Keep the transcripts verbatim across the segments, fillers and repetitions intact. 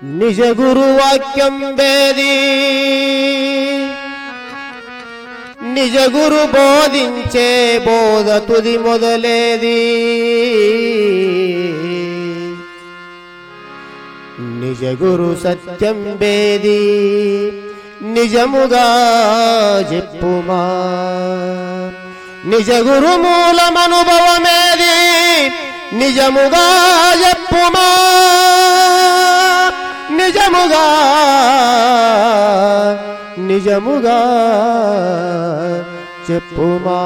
నిజ గురువాక్యం వేది నిజ గురు బోధించే బోధ తుది మొదలేది నిజ గురు సత్యం వేది నిజముగా చెప్పుమా నిజ గురు మూలమనుభవమేది నిజముగా చెప్పుమా నిజముగా నిజముగా చెప్పుమా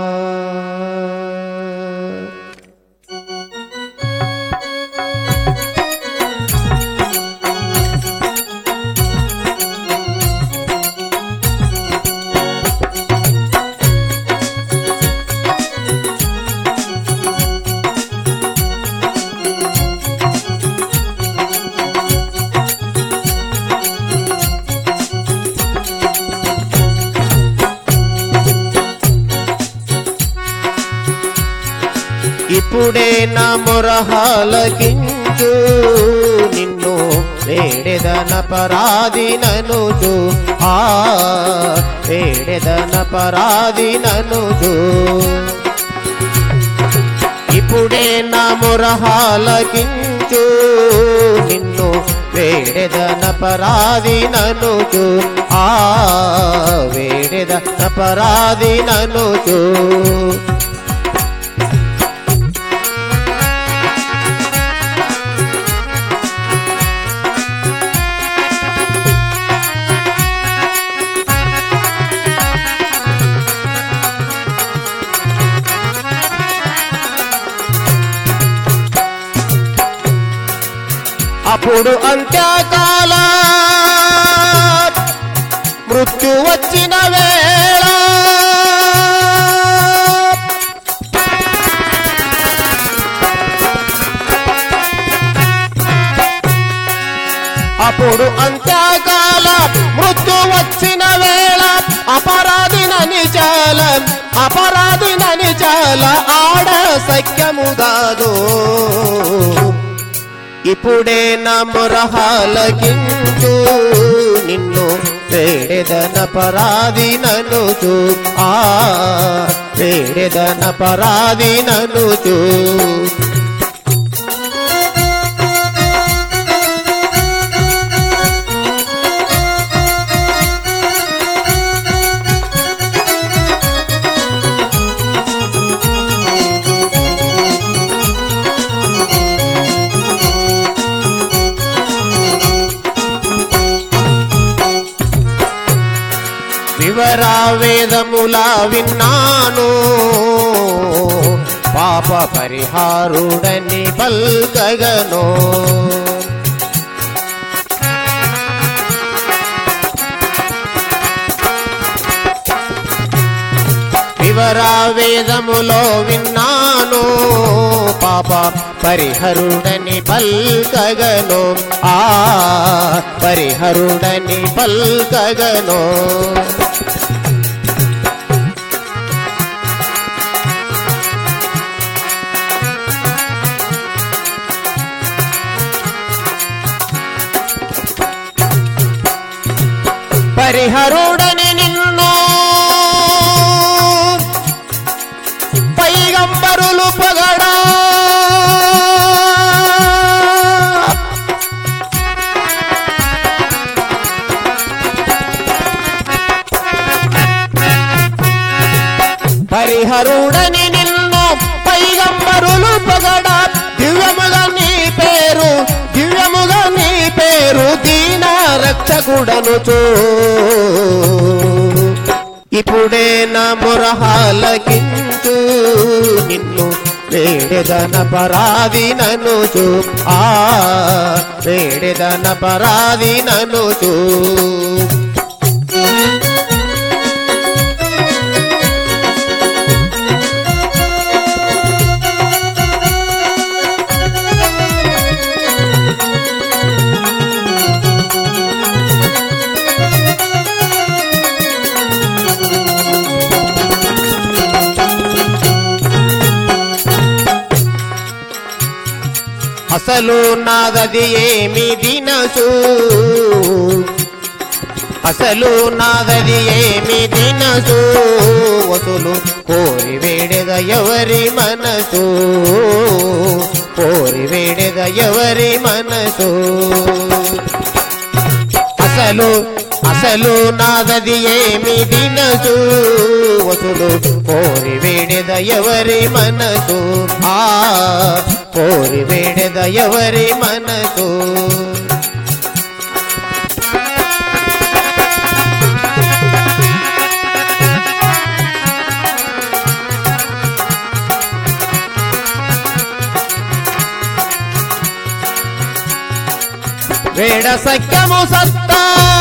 ఇప్పుడే నా మొరహాలకించు నిన్ను వేడెదన పరాది ననుజు ఆ వేడెదన పరాది ననుజు ఇప్పుడే నా మొరహాలకించు నిన్ను వేడెదన పరాది ననుజు ఆ వేడెదన పరాది ననుజు అప్పుడు అంత్యకాల మృత్యు వచ్చిన వేళ అప్పుడు అంత్యకాల మృత్యు వచ్చిన వేళ అపరాధినని చాల అపరాధినని చాల ఆడ సఖ్యము కాదు ఇప్పుడే నా మొరహాలకించు నిన్ను వేడెదన పరాది ననుచు ఆ వేడెదన పరాది ననుచు వివరా వేదములా విన్నాను పాప పరిహారుడని పల్కగను వివరా వేదములో విన్నాను పాప పరిహరుడని పల్కగను ఆ పరిహరుడని పల్కగను పరిహరుడని నిన్ను పైగంబరులు పొగడా పరిహరుడని నిన్ను పైగంబరులు పొగడా దివ్యముగా నీ పేరు దివ్యముగా నీ పేరు దీన రక్షకుడనుచు ఇప్పుడే నా మొరహాలకించు నిన్ను వేడెదన పరాది ననుచు ఆ వేడెదన పరాది ననుచు అసలు నాదది ఏమి దిన మనసు అసలు నాదది ఏమి దినసు వసులు కోరి వేడెద ఎవరి మనసు కోరి వేడెద ఎవరి మనసు అసలు అసలు నాదది ఏమి దినసు వసులు కోరి వేడెద ఎవరి మనసు ఆ కోరి వేడెద ఎవరి మనసు వేడ సఖ్యము సత్తా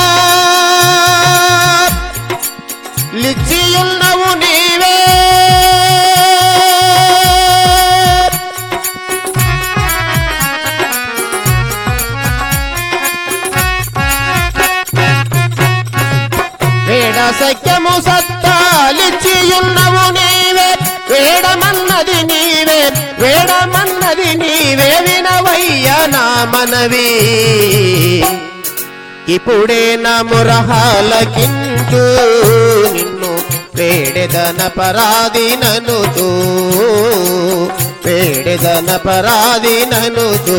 లిచ్చియున్నవు నీవే వేడ సఖ్యము సత్తా లిచ్చియున్నవు నీవే వేడమన్నది నీవే వేడమన్నది నీవే వినవయ్య నా మనవి ఇప్పుడే నా మురహాలకించు నిన్ను వేడెదన పరాది ననుచు వేడెదన పరాది ననుచు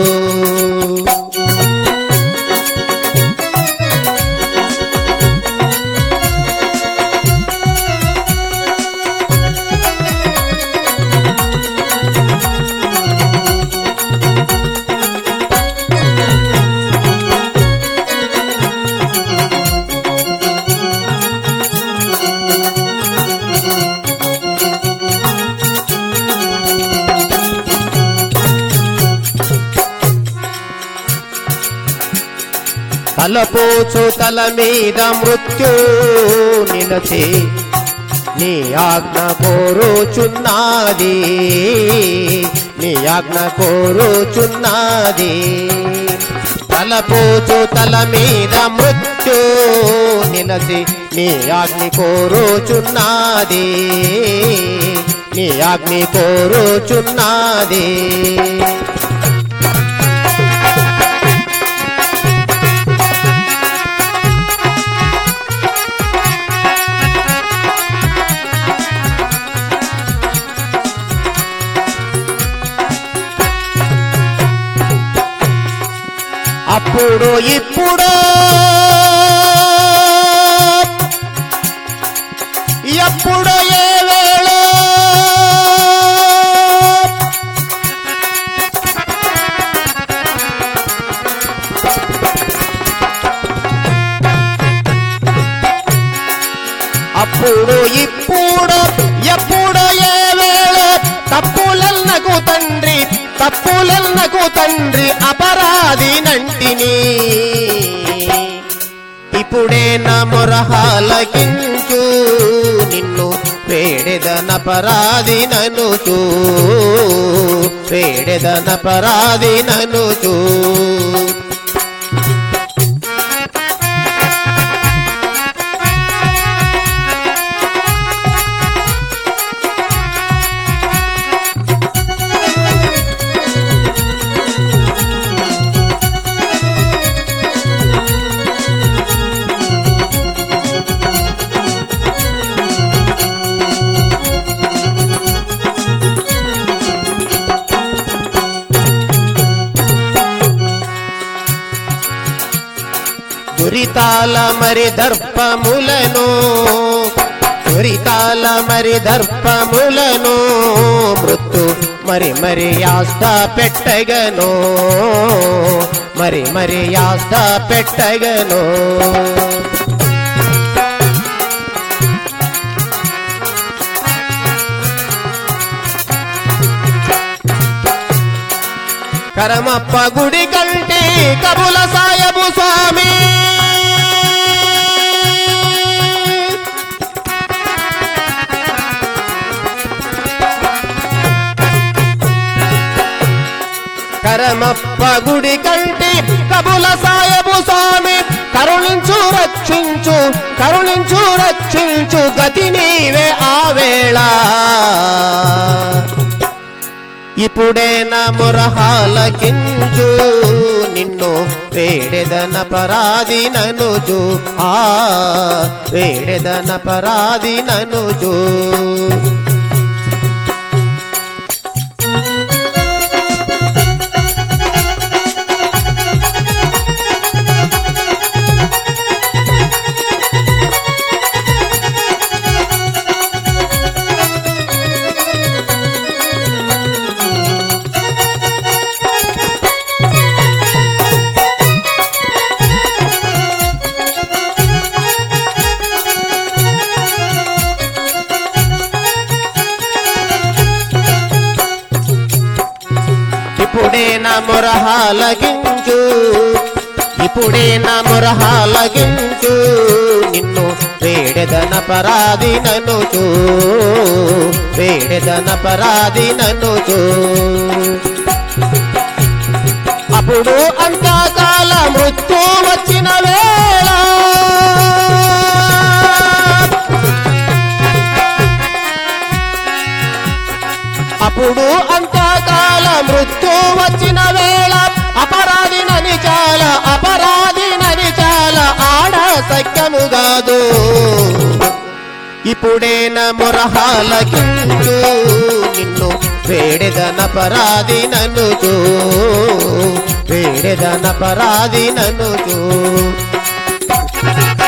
తలపోచు తల మీద మృత్యు నిలచి నీ ఆజ్ఞ కోరుచున్నది నీ ఆజ్ఞ కోరుచున్నది తలపోచు తల మీద మృత్యు నిలచి నీ ఆజ్ఞ కోరుచున్నది నీ ఆజ్ఞ కోరుచున్నది అప్పుడు ఇప్పుడు ఎప్పుడు ఏ వేళ అప్పుడు ఇప్పుడు ఎప్పుడు ఏ వేళ తప్పులన్నకు తండ్రి తప్పులన్నకు తండ్రి అపరాధి నంటిని ఇప్పుడే నా మొరహాలకించు నిన్ను వేడెదన పరాది ననుచు వేడెదన పరాది ననుచు దురితాల మరి దర్పములను దురితాల మరి దర్పములను మృత్తు మరి మరి యాస్త పెట్టగను మరి మరి యాస్త పెట్టగను కరమప్ప గుడి కంటే కబుల సాయబు స్వామి కరమప్ప గుడి కంటే కబుల సాయబు స్వామి కరుణించు రక్షించు కరుణించు రక్షించు గతి నీవే ఆవేళ ఇప్పుడే నా మొరహాలకించు నిన్ను వేడెదన పరాది ననుజు ఆ వేడెదన పరాది ననుజు ఇప్పుడే నా మొరహాలగించు ఇప్పుడే నా మొరహాలగించు నిన్ను వేడెదన పరాది ననుచు వేడెదన పరాది ననుచు అప్పుడు అంత్యకాల మృత్యు వచ్చిన వేళ అప్పుడు అంత్యకాల మృత్యు వచ్చిన వేళ అపరాధి నని చాలా అపరాధి నని చాలా ఆడ సఖ్యము కాదు ఇప్పుడేన మొరహాలకించు నిన్ను వేడెదన పరాది ననుచు వేడెదన పరాది ననుచు